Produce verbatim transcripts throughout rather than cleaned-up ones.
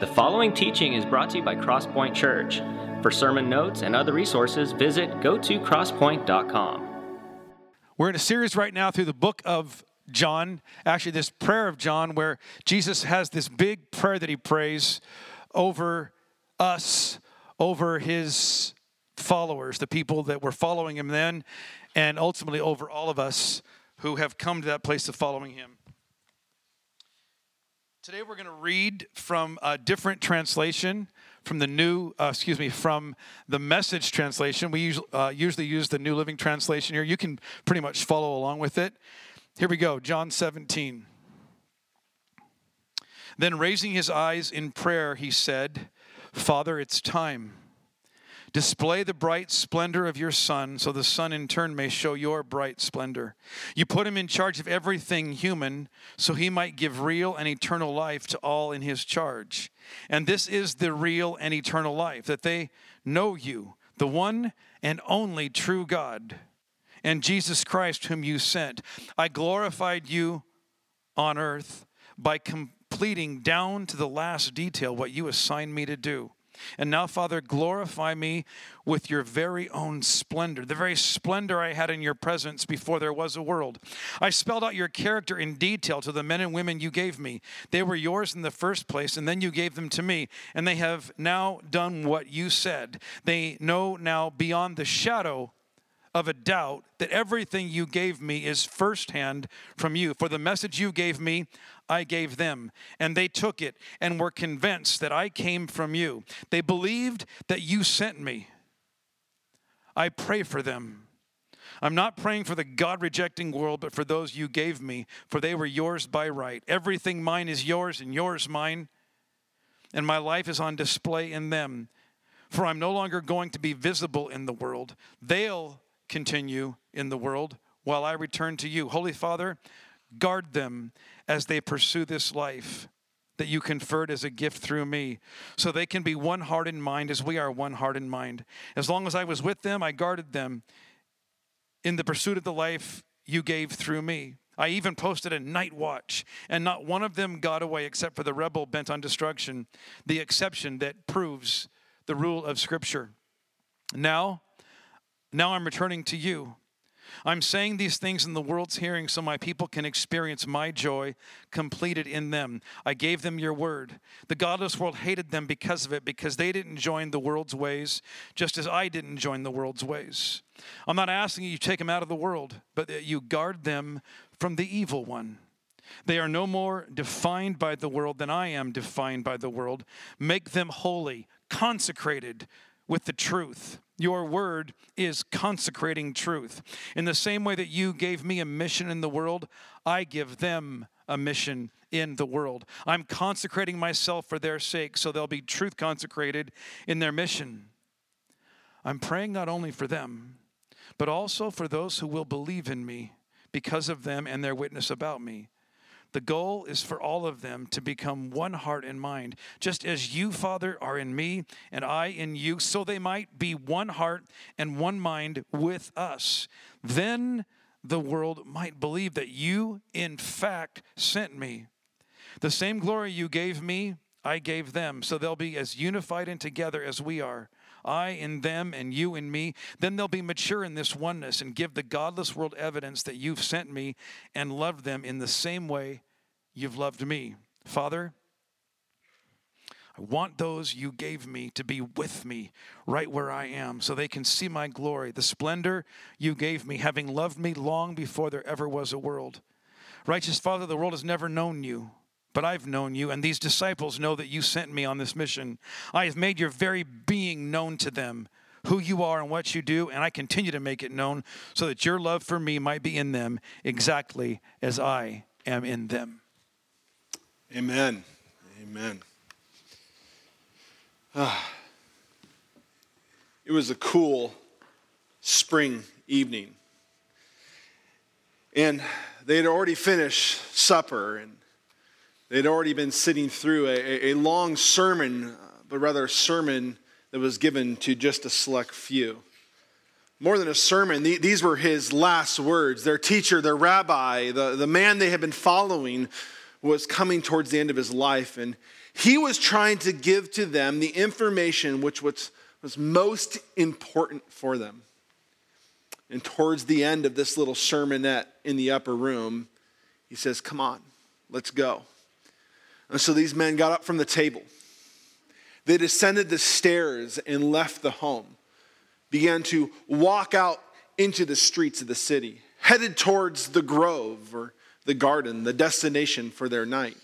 The following teaching is brought to you by Crosspoint Church. For sermon notes and other resources, visit go to crosspoint dot com. We're in a series right now through the book of John, actually this prayer of John, where Jesus has this big prayer that he prays over us, over his followers, the people that were following him then, and ultimately over all of us who have come to that place of following him. Today we're going to read from a different translation, from the new, uh, excuse me, from the Message translation. We usually, uh, usually use the New Living Translation here. You can pretty much follow along with it. Here we go, John seventeen. Then raising his eyes in prayer, he said, Father, it's time. Display the bright splendor of your Son, so the Son in turn may show your bright splendor. You put him in charge of everything human, so he might give real and eternal life to all in his charge. And this is the real and eternal life, that they know you, the one and only true God, and Jesus Christ whom you sent. I glorified you on earth by completing down to the last detail what you assigned me to do. And now, Father, glorify me with your very own splendor, the very splendor I had in your presence before there was a world. I spelled out your character in detail to the men and women you gave me. They were yours in the first place, and then you gave them to me. And they have now done what you said. They know now beyond the shadow of a doubt that everything you gave me is firsthand from you. For the message you gave me, I gave them, and they took it and were convinced that I came from you. They believed that you sent me. I pray for them. I'm not praying for the God-rejecting world, but for those you gave me, for they were yours by right. Everything mine is yours, and yours mine, and my life is on display in them. For I'm no longer going to be visible in the world. They'll continue in the world while I return to you. Holy Father, guard them as they pursue this life that you conferred as a gift through me, so they can be one heart and mind as we are one heart and mind. As long as I was with them, I guarded them in the pursuit of the life you gave through me. I even posted a night watch, and not one of them got away except for the rebel bent on destruction, the exception that proves the rule of Scripture. Now, now I'm returning to you. I'm saying these things in the world's hearing so my people can experience my joy completed in them. I gave them your word. The godless world hated them because of it, because they didn't join the world's ways, just as I didn't join the world's ways. I'm not asking you to take them out of the world, but that you guard them from the evil one. They are no more defined by the world than I am defined by the world. Make them holy, consecrated with the truth. Your word is consecrating truth. In the same way that you gave me a mission in the world, I give them a mission in the world. I'm consecrating myself for their sake, so they'll be truth consecrated in their mission. I'm praying not only for them, but also for those who will believe in me because of them and their witness about me. The goal is for all of them to become one heart and mind, just as you, Father, are in me and I in you, so they might be one heart and one mind with us. Then the world might believe that you, in fact, sent me. The same glory you gave me, I gave them, so they'll be as unified and together as we are. I in them and you in me. Then they'll be mature in this oneness and give the godless world evidence that you've sent me and loved them in the same way you've loved me. Father, I want those you gave me to be with me right where I am so they can see my glory, the splendor you gave me, having loved me long before there ever was a world. Righteous Father, the world has never known you, but I've known you, and these disciples know that you sent me on this mission. I have made your very being known to them, who you are and what you do, and I continue to make it known so that your love for me might be in them exactly as I am in them. Amen. Amen. Ah. It was a cool spring evening, and they had already finished supper, and they'd already been sitting through a, a long sermon, but rather a sermon that was given to just a select few. More than a sermon, these were his last words. Their teacher, their rabbi, the, the man they had been following was coming towards the end of his life, and he was trying to give to them the information which was, was most important for them. And towards the end of this little sermonette in the upper room, he says, come on, let's go. And so these men got up from the table. They descended the stairs and left the home, began to walk out into the streets of the city, headed towards the grove or the garden, the destination for their night.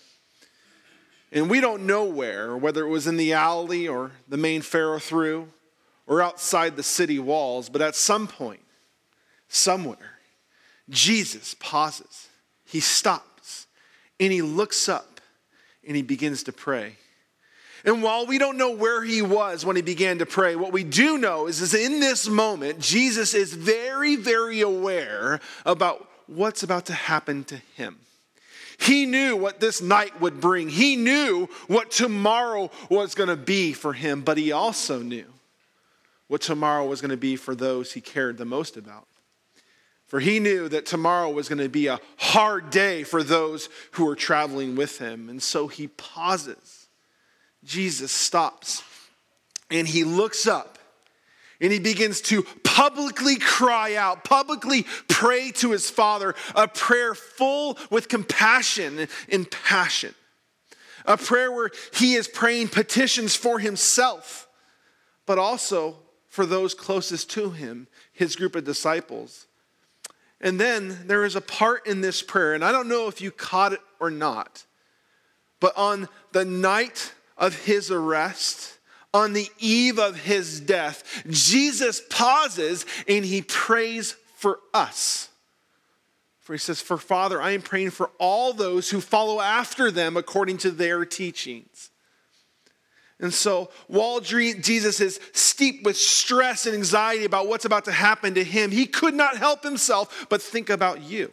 And we don't know where, whether it was in the alley or the main Pharaoh through or outside the city walls, but at some point, somewhere, Jesus pauses. He stops and he looks up and he begins to pray. And while we don't know where he was when he began to pray, what we do know is, is in this moment, Jesus is very, very aware about what's about to happen to him. He knew what this night would bring. He knew what tomorrow was going to be for him, but he also knew what tomorrow was going to be for those he cared the most about. For he knew that tomorrow was going to be a hard day for those who were traveling with him. And so he pauses. Jesus stops and he looks up and he begins to publicly cry out, publicly pray to his Father, a prayer full with compassion and passion. A prayer where he is praying petitions for himself, but also for those closest to him, his group of disciples. And then there is a part in this prayer, and I don't know if you caught it or not, but on the night of his arrest, on the eve of his death, Jesus pauses and he prays for us. For he says, for Father, I am praying for all those who follow after them according to their teachings. And so while Jesus is steeped with stress and anxiety about what's about to happen to him, he could not help himself but think about you.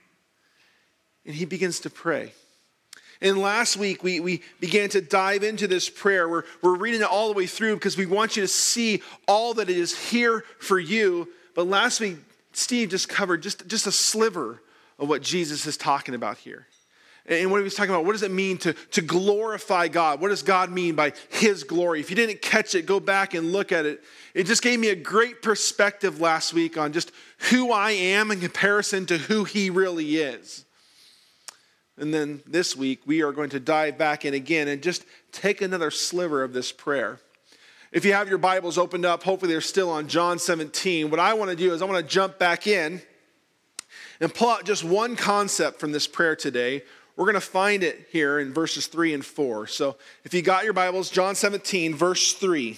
And he begins to pray. And last week, we, we began to dive into this prayer. We're, we're reading it all the way through because we want you to see all that it is here for you. But last week, Steve just covered just, just a sliver of what Jesus is talking about here. And what he was talking about, what does it mean to, to glorify God? What does God mean by his glory? If you didn't catch it, go back and look at it. It just gave me a great perspective last week on just who I am in comparison to who he really is. And then this week, we are going to dive back in again and just take another sliver of this prayer. If you have your Bibles opened up, hopefully they're still on John seventeen. What I want to do is I want to jump back in and pull out just one concept from this prayer today. We're going to find it here in verses three and four. So if you got your Bibles, John seventeen, verse three.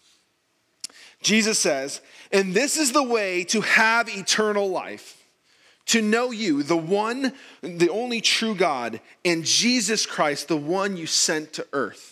Jesus says, and this is the way to have eternal life. To know you, the one, the only true God, and Jesus Christ, the one you sent to earth.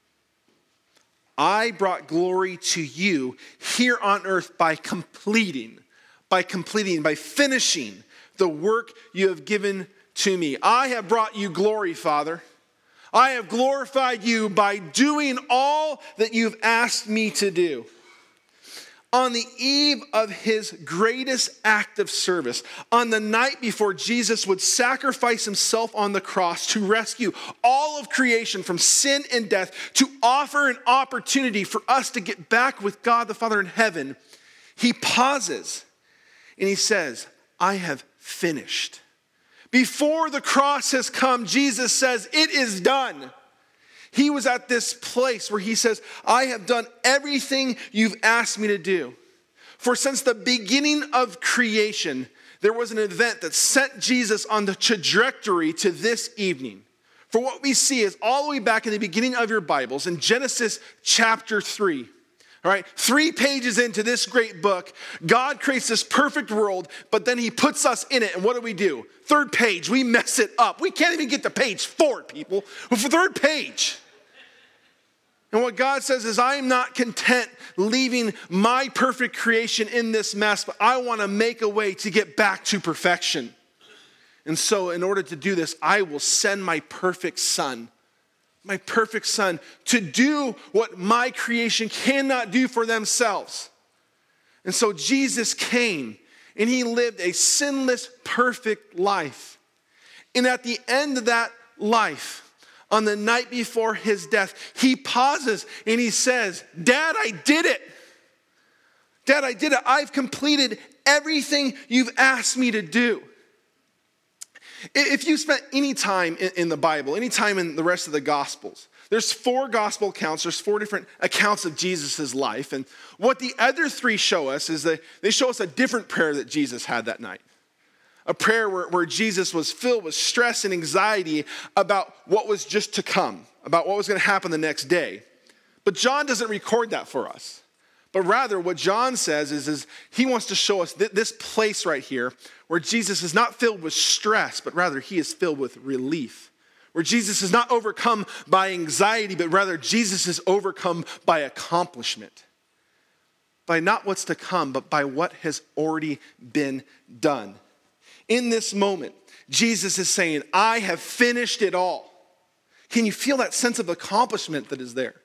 I brought glory to you here on earth by completing, by completing, by finishing the work you have given to me. I have brought you glory, Father. I have glorified you by doing all that you've asked me to do. On the eve of his greatest act of service, on the night before Jesus would sacrifice himself on the cross to rescue all of creation from sin and death, to offer an opportunity for us to get back with God the Father in heaven, he pauses and he says, I have finished. Before the cross has come, Jesus says, it is done. He was at this place where he says, I have done everything you've asked me to do. For since the beginning of creation, there was an event that sent Jesus on the trajectory to this evening. For what we see is all the way back in the beginning of your Bibles, in Genesis chapter three. All right, three pages into this great book, God creates this perfect world, but then he puts us in it. And what do we do? Third page, we mess it up. We can't even get to page four, people. For third page. And what God says is, I am not content leaving my perfect creation in this mess, but I want to make a way to get back to perfection. And so in order to do this, I will send my perfect son. My perfect son, to do what my creation cannot do for themselves. And so Jesus came and he lived a sinless, perfect life. And at the end of that life, on the night before his death, he pauses and he says, Dad, I did it. Dad, I did it. I've completed everything you've asked me to do. If you spent any time in the Bible, any time in the rest of the Gospels, there's four gospel accounts, there's four different accounts of Jesus' life. And what the other three show us is that they show us a different prayer that Jesus had that night. A prayer where, where Jesus was filled with stress and anxiety about what was just to come, about what was going to happen the next day. But John doesn't record that for us. But rather, what John says is, is he wants to show us th- this place right here where Jesus is not filled with stress, but rather he is filled with relief. Where Jesus is not overcome by anxiety, but rather Jesus is overcome by accomplishment. By not what's to come, but by what has already been done. In this moment, Jesus is saying, I have finished it all. Can you feel that sense of accomplishment that is there?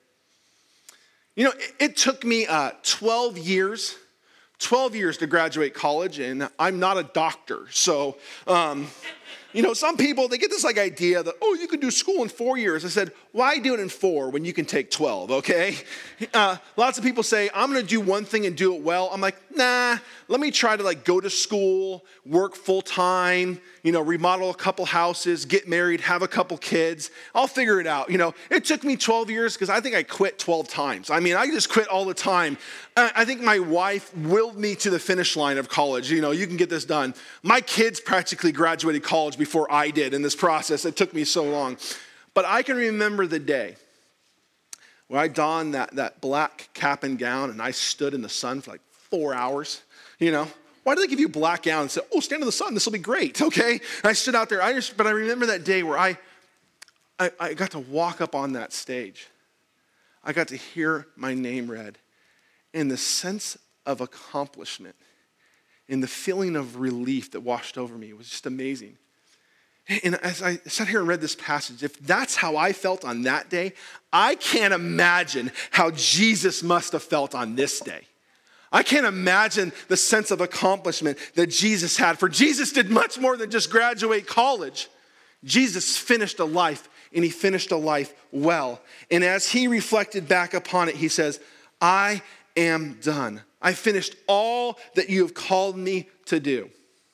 You know, it, it took me uh, twelve years, twelve years to graduate college, and I'm not a doctor. So, um, you know, some people, they get this like idea that, oh, you can do school in four years. I said, why do it in four when you can take twelve, okay? Uh, lots of people say, I'm going to do one thing and do it well. I'm like, nah, let me try to like go to school, work full time, you know, remodel a couple houses, get married, have a couple kids. I'll figure it out. You know, it took me twelve years because I think I quit twelve times. I mean, I just quit all the time. I think my wife willed me to the finish line of college. You know, you can get this done. My kids practically graduated college before I did in this process. It took me so long. But I can remember the day where I donned that, that black cap and gown and I stood in the sun for like four hours, you know. Why do they give you a black gown and say, oh, stand in the sun, this will be great, okay? And I stood out there, I just, but I remember that day where I, I, I got to walk up on that stage. I got to hear my name read. And the sense of accomplishment and the feeling of relief that washed over me was just amazing. And as I sat here and read this passage, if that's how I felt on that day, I can't imagine how Jesus must have felt on this day. I can't imagine the sense of accomplishment that Jesus had. For Jesus did much more than just graduate college. Jesus finished a life, and he finished a life well. And as he reflected back upon it, he says, I am done. I finished all that you have called me to do.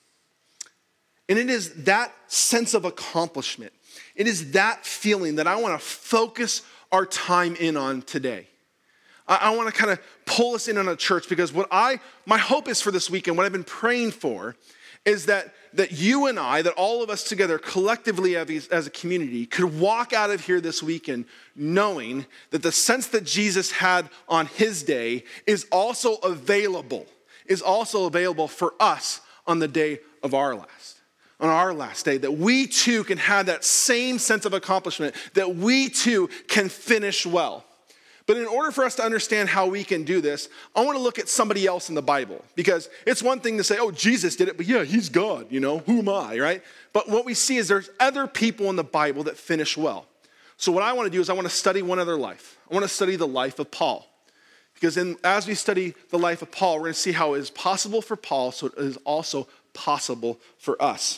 And it is that sense of accomplishment. It is that feeling that I want to focus our time in on today. I, I want to kind of pull us in on a church because what I, my hope is for this weekend, what I've been praying for is that, that you and I, that all of us together collectively as, as a community could walk out of here this weekend knowing that the sense that Jesus had on his day is also available, is also available for us on the day of our last. On our last day, that we too can have that same sense of accomplishment, that we too can finish well. But in order for us to understand how we can do this, I want to look at somebody else in the Bible. Because it's one thing to say, oh, Jesus did it, but yeah, he's God, you know, who am I, right? But what we see is there's other people in the Bible that finish well. So what I want to do is I want to study one other life. I want to study the life of Paul. Because in, as we study the life of Paul, we're going to see how it is possible for Paul, so it is also possible for us.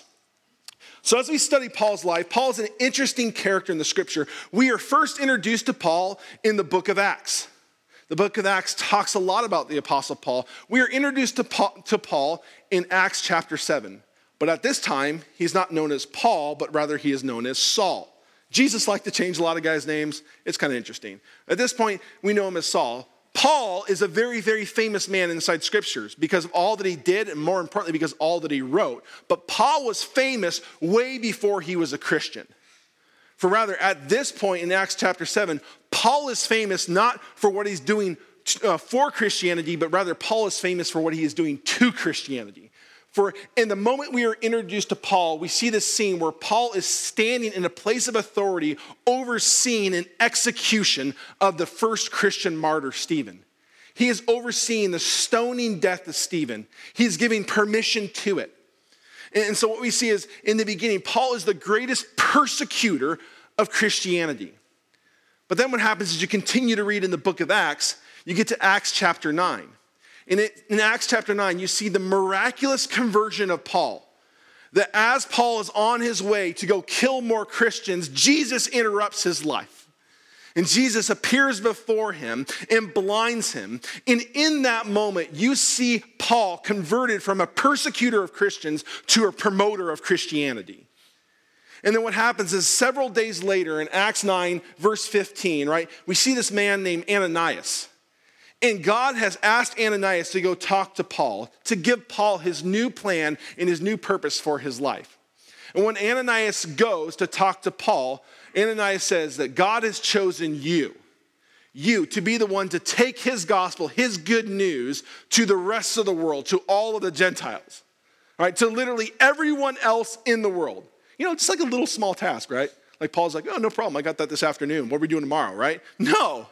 So as we study Paul's life, Paul's an interesting character in the scripture. We are first introduced to Paul in the book of Acts. The book of Acts talks a lot about the apostle Paul. We are introduced to Paul, to Paul in Acts chapter seven. But at this time, he's not known as Paul, but rather he is known as Saul. Jesus liked to change a lot of guys' names. It's kind of interesting. At this point, we know him as Saul. Paul is a very, very famous man inside scriptures because of all that he did and more importantly because of all that he wrote. But Paul was famous way before he was a Christian. For rather, at this point in Acts chapter seven, Paul is famous not for what he's doing uh, for Christianity, but rather Paul is famous for what he is doing to Christianity. For in the moment we are introduced to Paul, we see this scene where Paul is standing in a place of authority overseeing an execution of the first Christian martyr, Stephen. He is overseeing the stoning death of Stephen. He is giving permission to it. And so what we see is in the beginning, Paul is the greatest persecutor of Christianity. But then what happens is you continue to read in the book of Acts, you get to Acts chapter nine. In, it, in Acts chapter nine, you see the miraculous conversion of Paul. that as Paul is on his way to go kill more Christians, Jesus interrupts his life. And Jesus appears before him and blinds him. And in that moment, you see Paul converted from a persecutor of Christians to a promoter of Christianity. And then what happens is several days later in Acts nine, verse fifteen, right, we see this man named Ananias. And God has asked Ananias to go talk to Paul, to give Paul his new plan and his new purpose for his life. And when Ananias goes to talk to Paul, Ananias says that God has chosen you, you to be the one to take his gospel, his good news to the rest of the world, to all of the Gentiles, right? To literally everyone else in the world. You know, it's like a little small task, right? Like Paul's like, oh, no problem. I got that this afternoon. What are we doing tomorrow, right? No.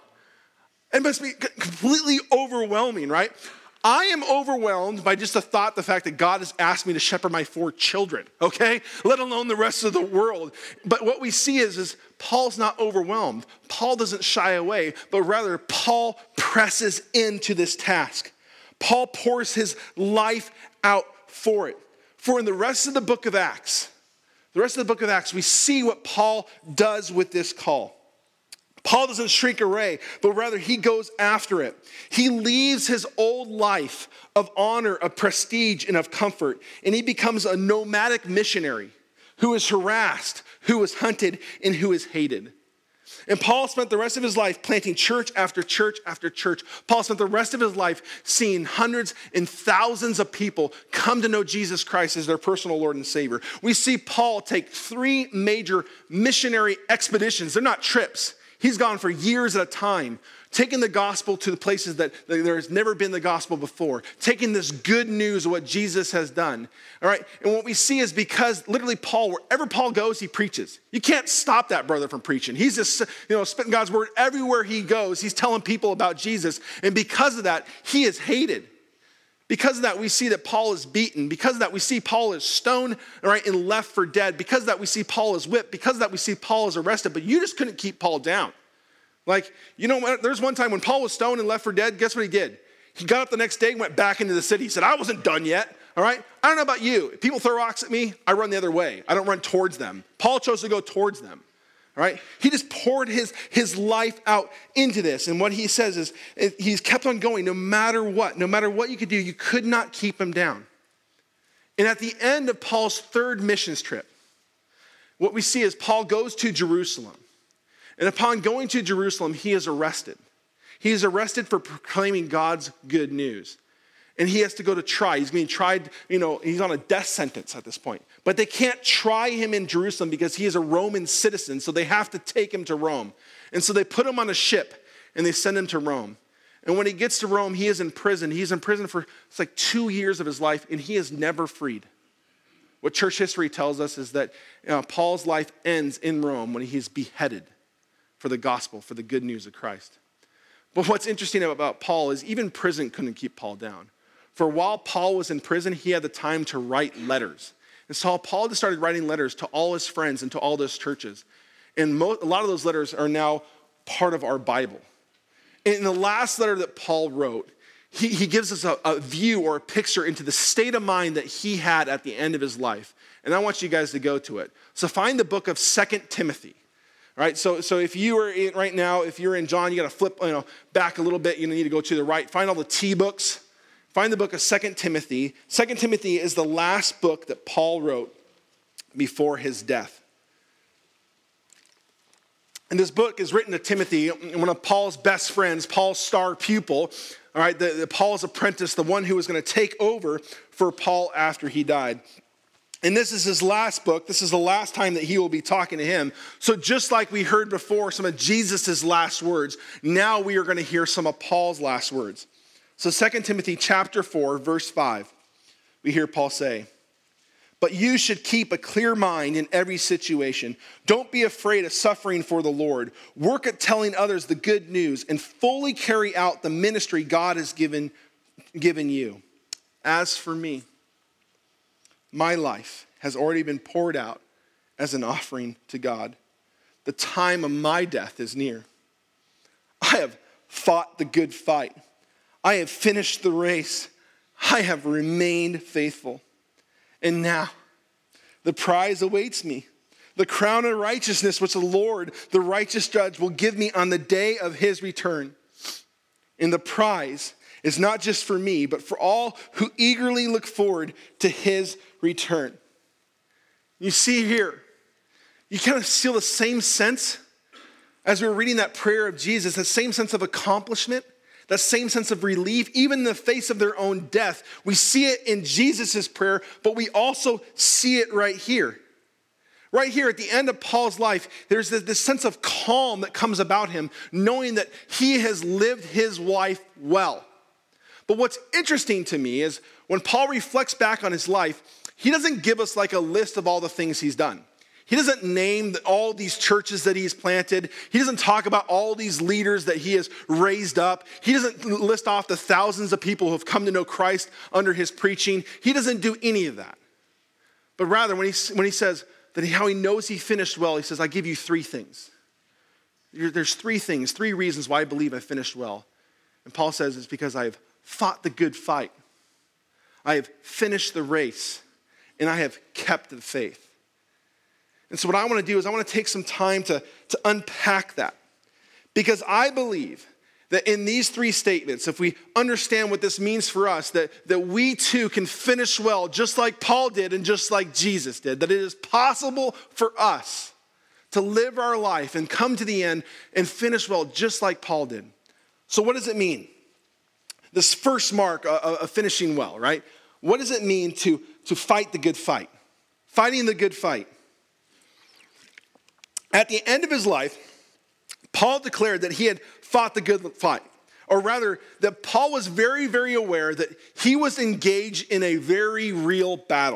It must be completely overwhelming, right? I am overwhelmed by just the thought, the fact that God has asked me to shepherd my four children, okay? Let alone the rest of the world. But what we see is, is Paul's not overwhelmed. Paul doesn't shy away, but rather Paul presses into this task. Paul pours his life out for it. For in the rest of the book of Acts, the rest of the book of Acts, we see what Paul does with this call. Paul doesn't shrink away, but rather he goes after it. He leaves his old life of honor, of prestige, and of comfort, and he becomes a nomadic missionary who is harassed, who is hunted, and who is hated. And Paul spent the rest of his life planting church after church after church. Paul spent the rest of his life seeing hundreds and thousands of people come to know Jesus Christ as their personal Lord and Savior. We see Paul take three major missionary expeditions. They're not trips. He's gone for years at a time, taking the gospel to the places that there has never been the gospel before, taking this good news of what Jesus has done. All right, and what we see is because literally Paul, wherever Paul goes, he preaches. You can't stop that brother from preaching. He's just, you know, spitting God's word everywhere he goes. He's telling people about Jesus, and because of that, he is hated. Because of that, we see that Paul is beaten. Because of that, we see Paul is stoned, all right, and left for dead. Because of that, we see Paul is whipped. Because of that, we see Paul is arrested. But you just couldn't keep Paul down. Like, you know, there's one time when Paul was stoned and left for dead, guess what he did? He got up the next day and went back into the city. He said, I wasn't done yet, all right? I don't know about you. If people throw rocks at me, I run the other way. I don't run towards them. Paul chose to go towards them. All right, he just poured his, his life out into this. And what he says is he's kept on going no matter what. No matter what you could do, you could not keep him down. And at the end of Paul's third missions trip, what we see is Paul goes to Jerusalem. And upon going to Jerusalem, he is arrested. He is arrested for proclaiming God's good news. And he has to go to try. He's being tried, you know, he's on a death sentence at this point. But they can't try him in Jerusalem because he is a Roman citizen, so they have to take him to Rome. And so they put him on a ship and they send him to Rome. And when he gets to Rome, he is in prison. He's in prison for, it's like two years of his life, and he is never freed. What church history tells us is that you know, Paul's life ends in Rome when he's beheaded for the gospel, for the good news of Christ. But what's interesting about Paul is even prison couldn't keep Paul down. For while Paul was in prison, he had the time to write letters. And so Paul just started writing letters to all his friends and to all those churches. And mo- a lot of those letters are now part of our Bible. And in the last letter that Paul wrote, he, he gives us a, a view or a picture into the state of mind that he had at the end of his life. And I want you guys to go to it. So find the book of Second Timothy. All right, so, so if you are in, right now, if you're in John, you got to flip you know, back a little bit. You need to go to the right. Find all the T books. Find the book of Second Timothy. Second Timothy is the last book that Paul wrote before his death. And this book is written to Timothy, one of Paul's best friends, Paul's star pupil, all right, the, the Paul's apprentice, the one who was going to take over for Paul after he died. And this is his last book. This is the last time that he will be talking to him. So just like we heard before some of Jesus' last words, now we are going to hear some of Paul's last words. So Second Timothy chapter four, verse five, we hear Paul say, but you should keep a clear mind in every situation. Don't be afraid of suffering for the Lord. Work at telling others the good news and fully carry out the ministry God has given, given you. As for me, my life has already been poured out as an offering to God. The time of my death is near. I have fought the good fight. I have finished the race. I have remained faithful. And now, The prize awaits me. The crown of righteousness which the Lord, the righteous judge, will give me on the day of his return. And the prize is not just for me, but for all who eagerly look forward to his return. You see here, you kind of feel the same sense as we were reading that prayer of Jesus, that same sense of accomplishment, that same sense of relief, even in the face of their own death. We see it in Jesus' prayer, but we also see it right here. Right here at the end of Paul's life, there's this, this sense of calm that comes about him, knowing that he has lived his life well. But what's interesting to me is when Paul reflects back on his life, he doesn't give us like a list of all the things he's done. He doesn't name all these churches that he's planted. He doesn't talk about all these leaders that he has raised up. He doesn't list off the thousands of people who have come to know Christ under his preaching. He doesn't do any of that. But rather, when he, when he says that how he knows he finished well, he says, I give you three things. There's three things, three reasons why I believe I finished well. And Paul says it's because I've fought the good fight. I have finished the race, and I have kept the faith. And so what I want to do is I want to take some time to, to unpack that. Because I believe that in these three statements, if we understand what this means for us, that, that we too can finish well just like Paul did and just like Jesus did. That it is possible for us to live our life and come to the end and finish well just like Paul did. So what does it mean? This first mark of finishing well, right? What does it mean to, to fight the good fight? Fighting the good fight. At the end of his life, Paul declared that he had fought the good fight. Or rather, that Paul was very, very aware that he was engaged in a very real battle.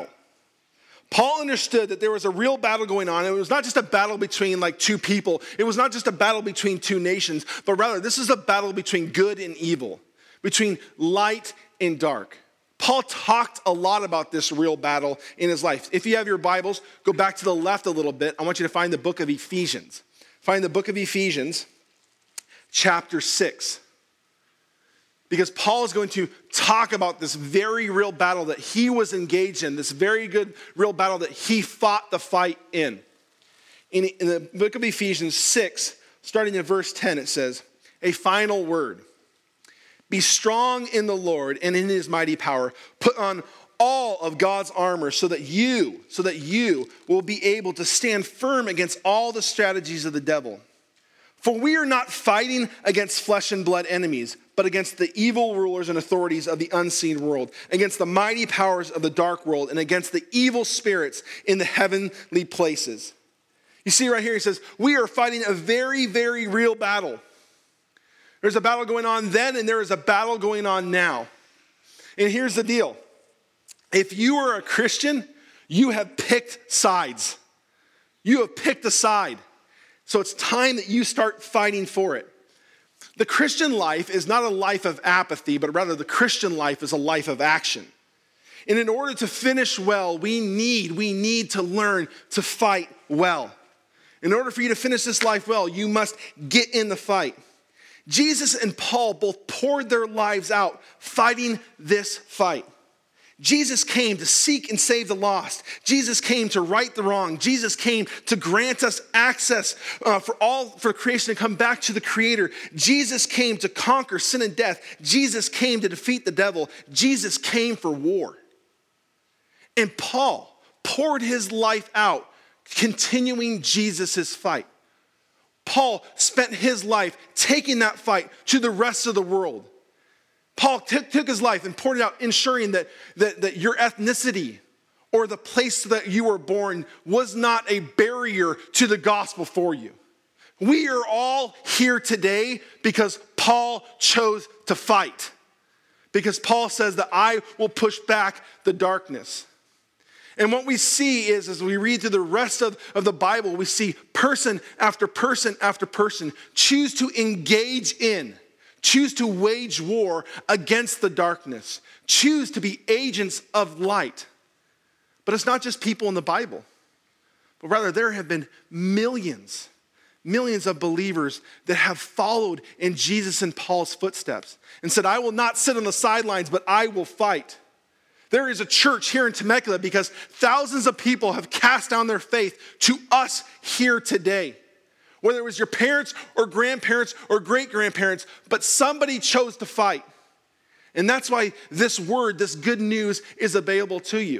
Paul understood that there was a real battle going on. It was not just a battle between like two people. It was not just a battle between two nations, but rather this is a battle between good and evil, between light and dark. Paul talked a lot about this real battle in his life. If you have your Bibles, go back to the left a little bit. I want you to find the book of Ephesians. Find the book of Ephesians, chapter six. Because Paul is going to talk about this very real battle that he was engaged in, this very good real battle that he fought the fight in. In, in the book of Ephesians six, starting in verse ten, it says, a final word. Be strong in the Lord and in his mighty power. Put on all of God's armor so that you, so that you will be able to stand firm against all the strategies of the devil. For we are not fighting against flesh and blood enemies, but against the evil rulers and authorities of the unseen world, against the mighty powers of the dark world, and against the evil spirits in the heavenly places. You see right here, he says, we are fighting a very, very real battle. There's a battle going on then, and there is a battle going on now. And here's the deal. If you are a Christian, you have picked sides. You have picked a side. So it's time that you start fighting for it. The Christian life is not a life of apathy, but rather the Christian life is a life of action. And in order to finish well, we need, we need to learn to fight well. In order for you to finish this life well, you must get in the fight. Jesus and Paul both poured their lives out fighting this fight. Jesus came to seek and save the lost. Jesus came to right the wrong. Jesus came to grant us access uh, for all, for creation to come back to the Creator. Jesus came to conquer sin and death. Jesus came to defeat the devil. Jesus came for war. And Paul poured his life out, continuing Jesus' fight. Paul spent his life taking that fight to the rest of the world. Paul t- took his life and poured it out, ensuring that, that, that your ethnicity or the place that you were born was not a barrier to the gospel for you. We are all here today because Paul chose to fight. Because Paul says that I will push back the darkness. And what we see is, as we read through the rest of, of the Bible, we see person after person after person choose to engage in, choose to wage war against the darkness, choose to be agents of light. But it's not just people in the Bible, but rather there have been millions, millions of believers that have followed in Jesus and Paul's footsteps and said, I will not sit on the sidelines, but I will fight. There is a church here in Temecula because thousands of people have cast down their faith to us here today. Whether it was your parents or grandparents or great-grandparents, but somebody chose to fight. And that's why this word, this good news, is available to you.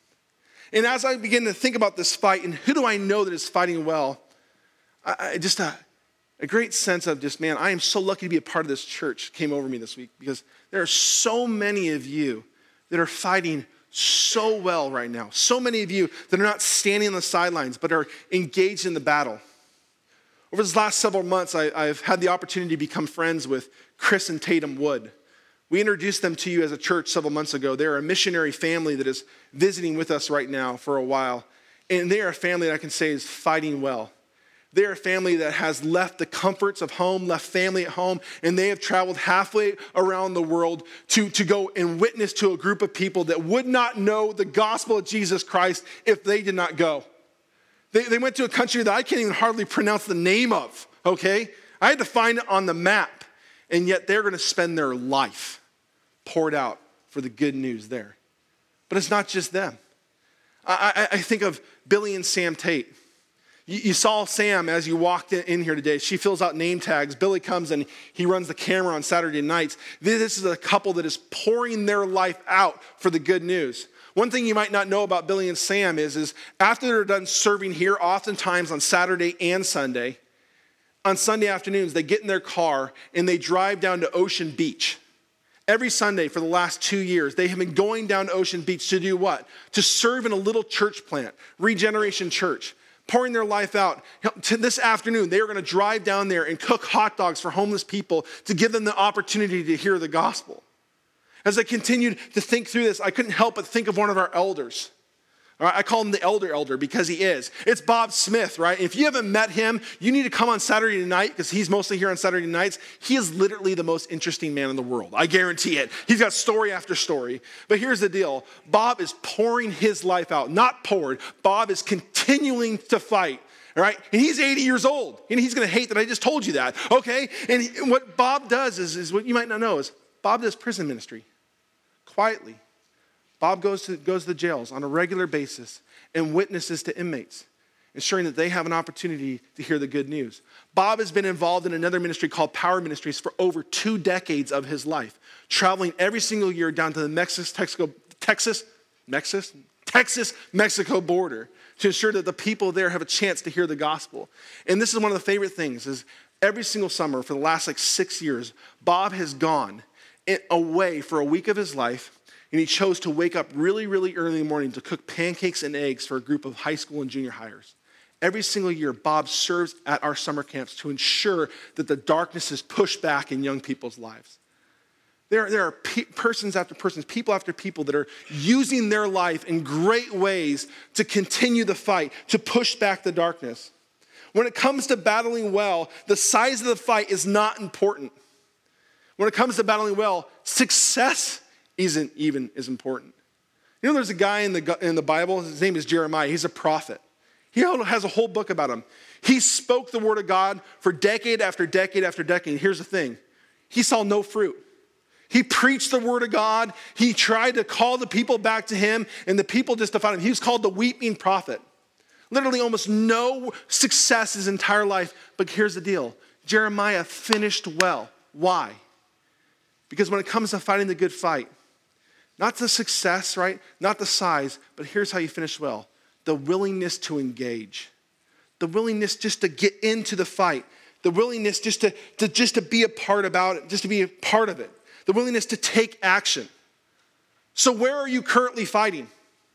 And as I begin to think about this fight and who do I know that is fighting well, I, I just a, a great sense of just, man, I am so lucky to be a part of this church came over me this week because there are so many of you that are fighting so well right now. So many of you that are not standing on the sidelines but are engaged in the battle. Over these last several months, I, I've had the opportunity to become friends with Chris and Tatum Wood. We introduced them to you as a church several months ago. They're a missionary family that is visiting with us right now for a while. And they are a family that I can say is fighting well. They're a family that has left the comforts of home, left family at home, and they have traveled halfway around the world to, to go and witness to a group of people that would not know the gospel of Jesus Christ if they did not go. They, they went to a country that I can't even hardly pronounce the name of, okay? I had to find it on the map, and yet they're going to spend their life poured out for the good news there. But it's not just them. I, I, I think of Billy and Sam Tate. You, you saw Sam as you walked in, in here today. She fills out name tags. Billy comes and he runs the camera on Saturday nights. This is a couple that is pouring their life out for the good news. One thing you might not know about Billy and Sam is, is after they're done serving here, oftentimes on Saturday and Sunday, on Sunday afternoons, they get in their car and they drive down to Ocean Beach. Every Sunday for the last two years, they have been going down to Ocean Beach to do what? To serve in a little church plant, Regeneration Church, pouring their life out. To this afternoon, they are going to drive down there and cook hot dogs for homeless people to give them the opportunity to hear the gospel. As I continued to think through this, I couldn't help but think of one of our elders. All right, I call him the elder elder because he is. It's Bob Smith, right? If you haven't met him, you need to come on Saturday night because he's mostly here on Saturday nights. He is literally the most interesting man in the world. I guarantee it. He's got story after story. But here's the deal. Bob is pouring his life out. Not poured. Bob is continuing to fight. All right? And he's eighty years old. And he's going to hate that I just told you that. Okay? And he, what Bob does is, is what you might not know is Bob does prison ministry. Quietly. Bob goes to, goes to the jails on a regular basis and witnesses to inmates, ensuring that they have an opportunity to hear the good news. Bob has been involved in another ministry called Power Ministries for over two decades of his life, traveling every single year down to the Texas, Texas, Texas, Texas, Texas, Mexico border to ensure that the people there have a chance to hear the gospel. And this is one of the favorite things is every single summer for the last like six years, Bob has gone away for a week of his life. And he chose to wake up really, really early in the morning to cook pancakes and eggs for a group of high school and junior hires. Every single year, Bob serves at our summer camps to ensure that the darkness is pushed back in young people's lives. There, there are pe- persons after persons, people after people that are using their life in great ways to continue the fight, to push back the darkness. When it comes to battling well, the size of the fight is not important. When it comes to battling well, success isn't even as important. You know, there's a guy in the, in the Bible, his name is Jeremiah. He's a prophet. He has a whole book about him. He spoke the word of God for decade after decade after decade. Here's the thing. He saw no fruit. He preached the word of God. He tried to call the people back to him, and the people just defied him. He was called the weeping prophet. Literally almost no success his entire life. But here's the deal. Jeremiah finished well. Why? Because when it comes to fighting the good fight, not the success, right? Not the size, but here's how you finish well. The willingness to engage. The willingness just to get into the fight. The willingness just to, to, just to be a part about it, just to be a part of it. The willingness to take action. So where are you currently fighting?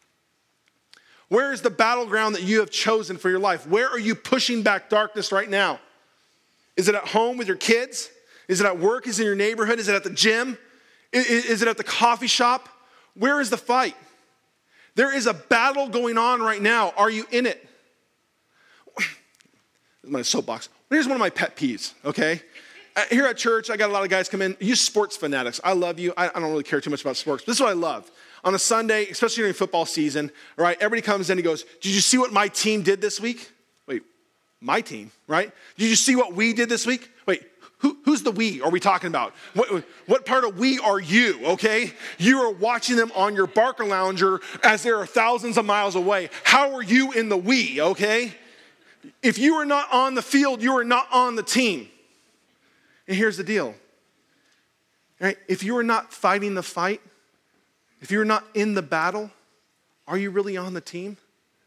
Where is the battleground that you have chosen for your life? Where are you pushing back darkness right now? Is it at home with your kids? Is it at work? Is it in your neighborhood? Is it at the gym? Is, is it at the coffee shop? Where is the fight? There is a battle going on right now. Are you in it? This is my soapbox. Here's one of my pet peeves, okay? Here at church, I got a lot of guys come in. You sports fanatics. I love you. I, I don't really care too much about sports. But this is what I love. On a Sunday, especially during football season, all right, everybody comes in and goes, did you see what my team did this week? Wait, my team, right? Did you see what we did this week? Wait, who, who's the we are we talking about? What, what part of we are you, okay? You are watching them on your Barker Lounger as they are thousands of miles away. How are you in the we, okay? If you are not on the field, you are not on the team. And here's the deal. Right? If you are not fighting the fight, if you're not in the battle, are you really on the team?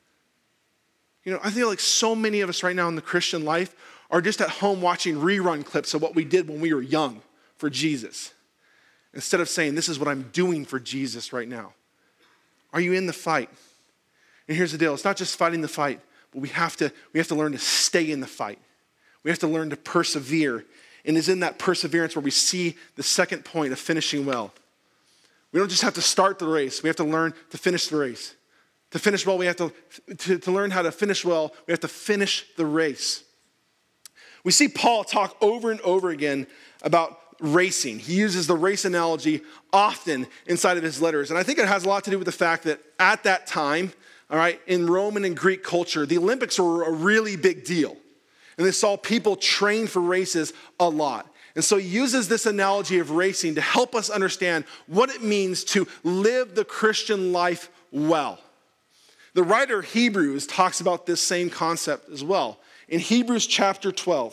You know, I feel like so many of us right now in the Christian life are just at home watching rerun clips of what we did when we were young for Jesus. Instead of saying, this is what I'm doing for Jesus right now. Are you in the fight? And here's the deal. It's not just fighting the fight, but we have to, we have to learn to stay in the fight. We have to learn to persevere. And it's in that perseverance where we see the second point of finishing well. We don't just have to start the race. We have to learn to finish the race. To finish well, we have to, to, to learn how to finish well, we have to finish the race. We see Paul talk over and over again about racing. He uses the race analogy often inside of his letters. And I think it has a lot to do with the fact that at that time, all right, in Roman and Greek culture, the Olympics were a really big deal. And they saw people train for races a lot. And so he uses this analogy of racing to help us understand what it means to live the Christian life well. The writer of Hebrews talks about this same concept as well. In Hebrews chapter twelve,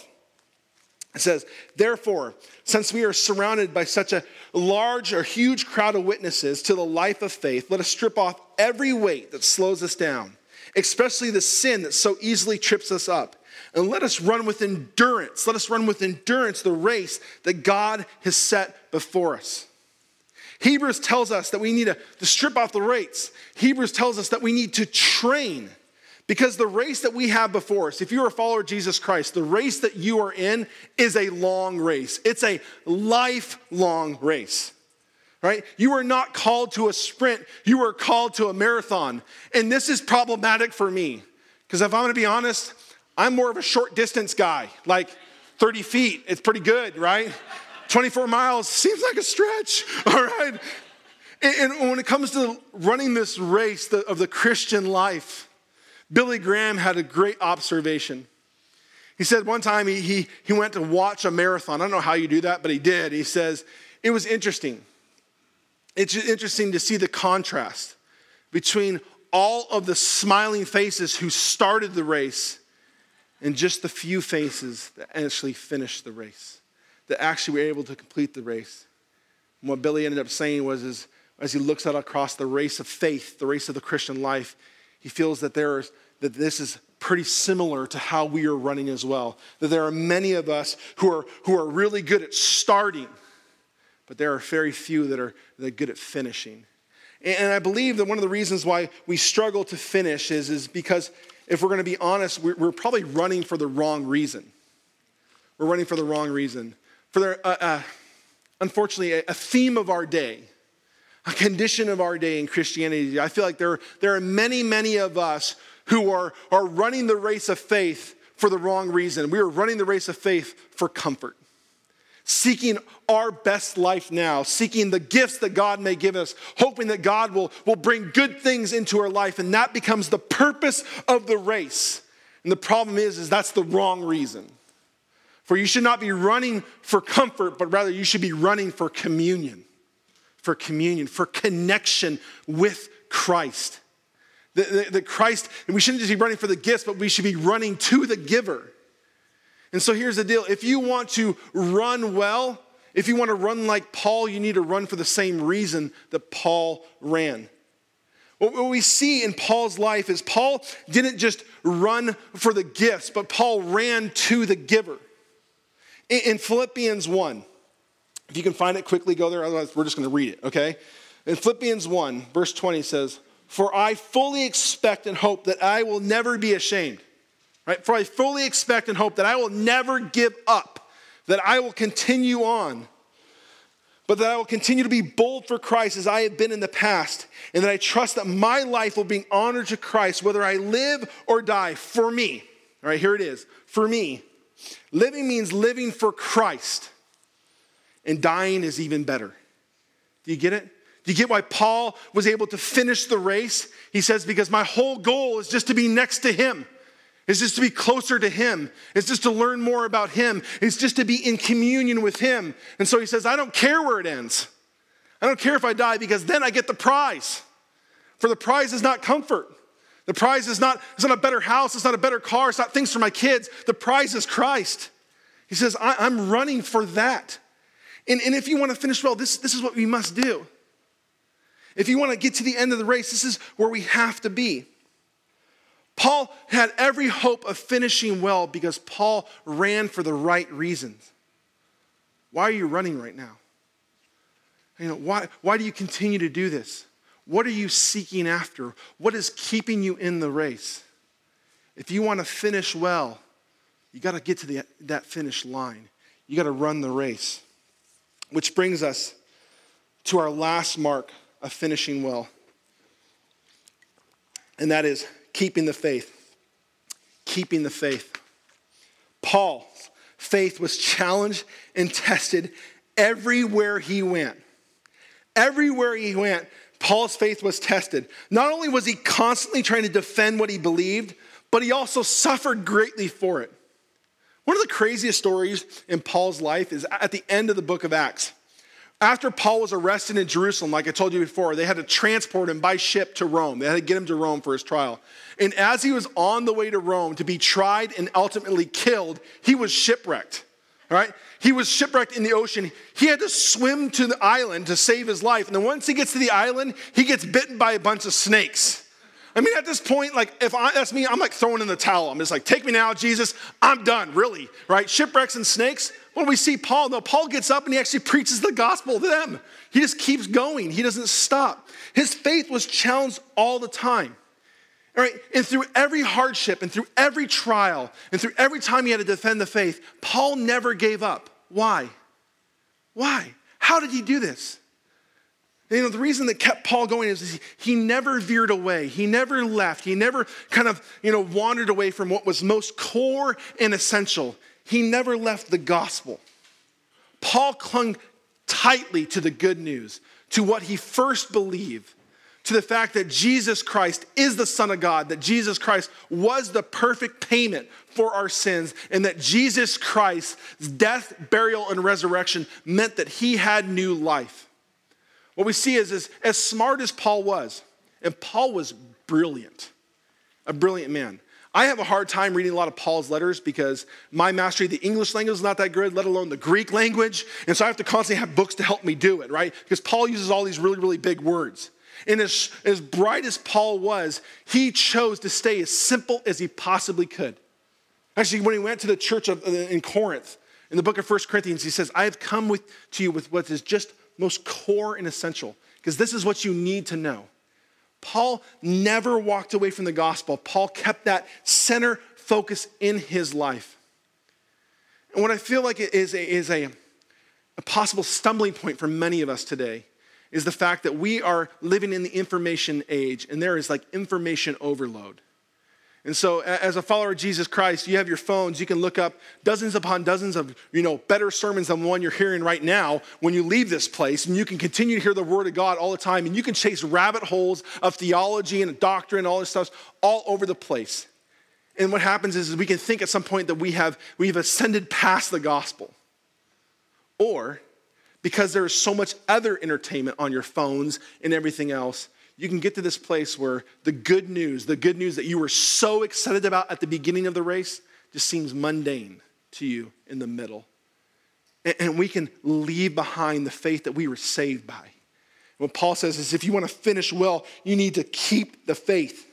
it says, therefore, since we are surrounded by such a large or huge crowd of witnesses to the life of faith, let us strip off every weight that slows us down, especially the sin that so easily trips us up. And let us run with endurance. Let us run with endurance the race that God has set before us. Hebrews tells us that we need to, to strip off the weights. Hebrews tells us that we need to train. Because the race that we have before us, if you're a follower of Jesus Christ, the race that you are in is a long race. It's a lifelong race. Right? You are not called to a sprint. You are called to a marathon. And this is problematic for me. Because if I'm going to be honest, I'm more of a short distance guy, like thirty feet. It's pretty good, right? twenty-four miles seems like a stretch, all right? And, and when it comes to running this race of the Christian life, Billy Graham had a great observation. He said one time he, he, he went to watch a marathon. I don't know how you do that, but he did. He says, it was interesting. It's interesting to see the contrast between all of the smiling faces who started the race and just the few faces that actually finished the race, that actually were able to complete the race. And what Billy ended up saying was, is, as he looks out across the race of faith, the race of the Christian life, he feels that there is, that this is pretty similar to how we are running as well. That there are many of us who are, who are really good at starting, but there are very few that are, that are good at finishing. And, and I believe that one of the reasons why we struggle to finish is, is because if we're going to be honest, we're, we're probably running for the wrong reason. We're running for the wrong reason. For the, uh, uh, unfortunately, a, a theme of our day, a condition of our day in Christianity, I feel like there, there are many, many of us who are, are running the race of faith for the wrong reason. We are running the race of faith for comfort. Seeking our best life now, seeking the gifts that God may give us, hoping that God will, will bring good things into our life, and that becomes the purpose of the race. And the problem is, is that's the wrong reason. For you should not be running for comfort, but rather you should be running for communion, for communion, for connection with Christ. That, that Christ, and we shouldn't just be running for the gifts, but we should be running to the giver. And so here's the deal. If you want to run well, if you want to run like Paul, you need to run for the same reason that Paul ran. What we see in Paul's life is Paul didn't just run for the gifts, but Paul ran to the giver. In Philippians one, if you can find it quickly, go there, otherwise we're just going to read it, okay? In Philippians one, verse twenty says, "For I fully expect and hope that I will never be ashamed." Right? For I fully expect and hope that I will never give up, that I will continue on, but that I will continue to be bold for Christ as I have been in the past, and that I trust that my life will bring honor to Christ, whether I live or die. For me, all right, here it is. For me, living means living for Christ, and dying is even better. Do you get it? Do you get why Paul was able to finish the race? He says, because my whole goal is just to be next to him. It's just to be closer to him. It's just to learn more about him. It's just to be in communion with him. And so he says, I don't care where it ends. I don't care if I die because then I get the prize. For the prize is not comfort. The prize is not, it's not a better house. It's not a better car. It's not things for my kids. The prize is Christ. He says, I, I'm running for that. And, and if you want to finish well, this, this is what we must do. If you want to get to the end of the race, this is where we have to be. Paul had every hope of finishing well because Paul ran for the right reasons. Why are you running right now? You know, why, why do you continue to do this? What are you seeking after? What is keeping you in the race? If you want to finish well, you got to get to the, that finish line. You got to run the race. Which brings us to our last mark of finishing well. And that is keeping the faith. Keeping the faith. Paul's faith was challenged and tested everywhere he went. Everywhere he went, Paul's faith was tested. Not only was he constantly trying to defend what he believed, but he also suffered greatly for it. One of the craziest stories in Paul's life is at the end of the book of Acts. After Paul was arrested in Jerusalem, like I told you before, they had to transport him by ship to Rome. They had to get him to Rome for his trial. And as he was on the way to Rome to be tried and ultimately killed, he was shipwrecked. All right? He was shipwrecked in the ocean. He had to swim to the island to save his life. And then once he gets to the island, he gets bitten by a bunch of snakes. I mean, at this point, like, if I, that's me, I'm like throwing in the towel. I'm just like, take me now, Jesus. I'm done, really, right? Shipwrecks and snakes. When we see Paul, no, Paul gets up and he actually preaches the gospel to them. He just keeps going. He doesn't stop. His faith was challenged all the time. All right, and through every hardship and through every trial and through every time he had to defend the faith, Paul never gave up. Why? Why? How did he do this? And, you know, the reason that kept Paul going is he, he never veered away. He never left. He never kind of, you know, wandered away from what was most core and essential. He never left the gospel. Paul clung tightly to the good news, to what he first believed, to the fact that Jesus Christ is the Son of God, that Jesus Christ was the perfect payment for our sins, and that Jesus Christ's death, burial, and resurrection meant that he had new life. What we see is, is as smart as Paul was, and Paul was brilliant, a brilliant man. I have a hard time reading a lot of Paul's letters because my mastery of the English language is not that good, let alone the Greek language. And so I have to constantly have books to help me do it, right? Because Paul uses all these really, really big words. And as, as bright as Paul was, he chose to stay as simple as he possibly could. Actually, when he went to the church of, in Corinth, in the book of First Corinthians, he says, I have come with, to you with what is just most core and essential, because this is what you need to know. Paul never walked away from the gospel. Paul kept that center focus in his life. And what I feel like it is a, is a, a possible stumbling point for many of us today is the fact that we are living in the information age, and there is like information overload. And so as a follower of Jesus Christ, you have your phones, you can look up dozens upon dozens of, you know, better sermons than the one you're hearing right now when you leave this place, and you can continue to hear the word of God all the time, and you can chase rabbit holes of theology and doctrine and all this stuff all over the place. And what happens is, is we can think at some point that we have, we've ascended past the gospel. Or because there is so much other entertainment on your phones and everything else, you can get to this place where the good news, the good news that you were so excited about at the beginning of the race just seems mundane to you in the middle. And, and we can leave behind the faith that we were saved by. What Paul says is if you want to finish well, you need to keep the faith.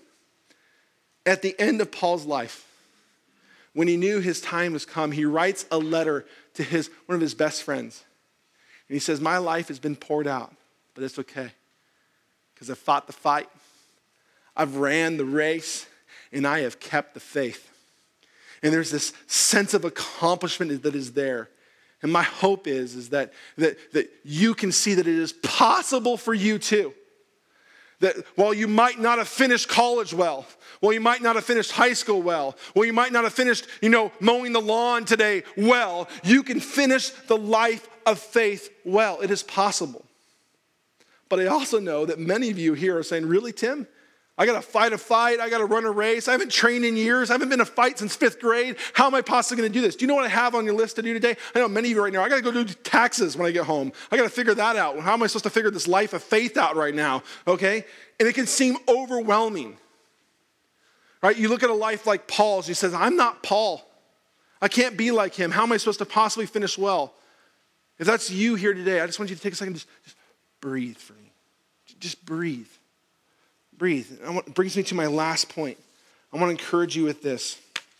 At the end of Paul's life, when he knew his time was come, he writes a letter to his one of his best friends. And he says, my life has been poured out, but it's okay. Because I've fought the fight, I've ran the race, and I have kept the faith. And there's this sense of accomplishment that is there. And my hope is, is that, that, that you can see that it is possible for you too. That while you might not have finished college well, while you might not have finished high school well, while you might not have finished, you know, mowing the lawn today well, you can finish the life of faith well. It is possible. But I also know that many of you here are saying, really, Tim? I got to fight a fight. I got to run a race. I haven't trained in years. I haven't been in a fight since fifth grade. How am I possibly going to do this? Do you know what I have on your list to do today? I know many of you right now, I got to go do taxes when I get home. I got to figure that out. How am I supposed to figure this life of faith out right now? Okay? And it can seem overwhelming. Right? You look at a life like Paul's. He says, I'm not Paul. I can't be like him. How am I supposed to possibly finish well? If that's you here today, I just want you to take a second, just, just breathe for me. Just breathe. Breathe. It brings me to my last point. I want to encourage you with this.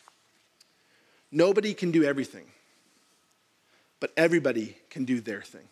Nobody can do everything, but everybody can do their thing.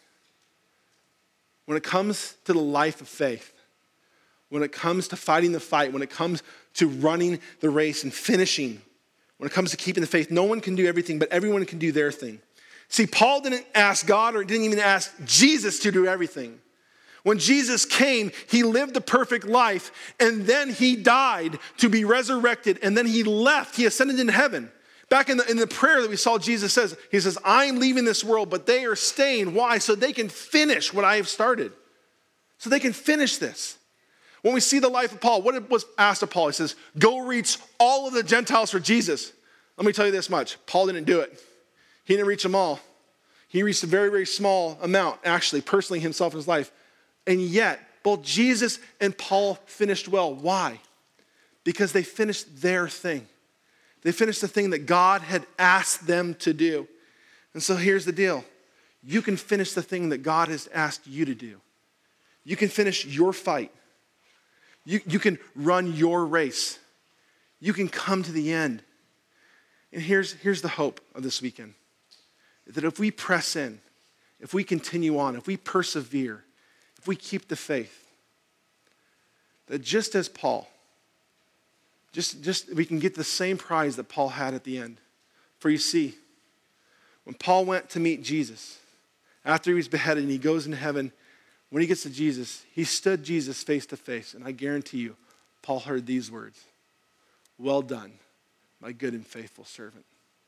When it comes to the life of faith, when it comes to fighting the fight, when it comes to running the race and finishing, when it comes to keeping the faith, no one can do everything, but everyone can do their thing. See, Paul didn't ask God or didn't even ask Jesus to do everything. When Jesus came, he lived the perfect life, and then he died to be resurrected, and then he left. He ascended into heaven. Back in the, in the prayer that we saw Jesus says, he says, I'm leaving this world, but they are staying. Why? So they can finish what I have started. So they can finish this. When we see the life of Paul, what was asked of Paul? He says, go reach all of the Gentiles for Jesus. Let me tell you this much. Paul didn't do it. He didn't reach them all. He reached a very, very small amount, actually, personally himself in his life. And yet, both Jesus and Paul finished well. Why? Because they finished their thing. They finished the thing that God had asked them to do. And so here's the deal. You can finish the thing that God has asked you to do. You can finish your fight. You, you can run your race. You can come to the end. And here's, here's the hope of this weekend. That if we press in, if we continue on, if we persevere, if we keep the faith, that just as Paul, just, just we can get the same prize that Paul had at the end. For you see, when Paul went to meet Jesus, after he was beheaded and he goes into heaven, when he gets to Jesus, he stood Jesus face to face. And I guarantee you, Paul heard these words, well done, my good and faithful servant.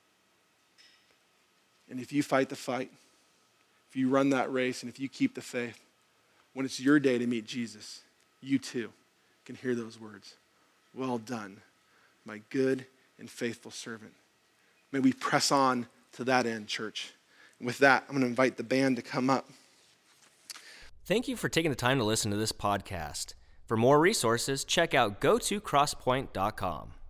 And if you fight the fight, if you run that race, and if you keep the faith, when it's your day to meet Jesus, you too can hear those words. Well done, my good and faithful servant. May we press on to that end, church. And with that, I'm going to invite the band to come up. Thank you for taking the time to listen to this podcast. For more resources, check out go to crosspoint dot com.